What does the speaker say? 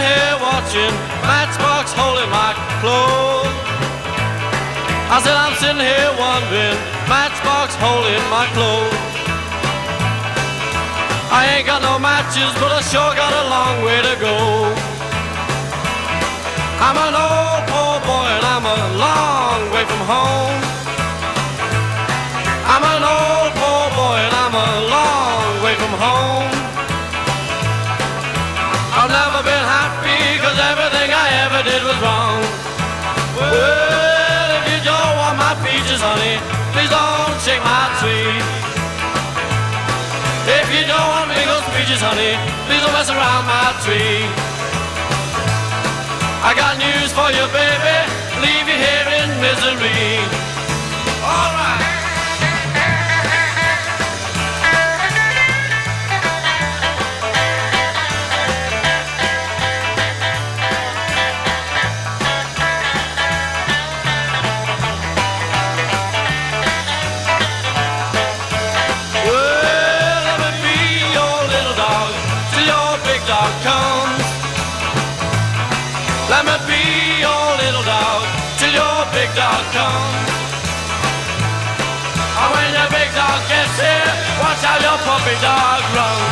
here watching Matchbox holding my clothes. I said I'm sitting here wondering, Matchbox holding my clothes. I ain't got no matches, but I sure got a long way to go. I'm an old poor boy and I'm a long way from home. I'm an old poor boy and I'm a long way from home. I've never been happy, cause everything I ever did was wrong. Well, if you don't want my peaches, honey, please don't shake my tree. If you don't want Mingle's peaches, honey, please don't mess around my tree. I got news for you, baby, leave you here in misery. All right. Let me be your little dog till your big dog comes. And when your big dog gets here, watch how your puppy dog runs.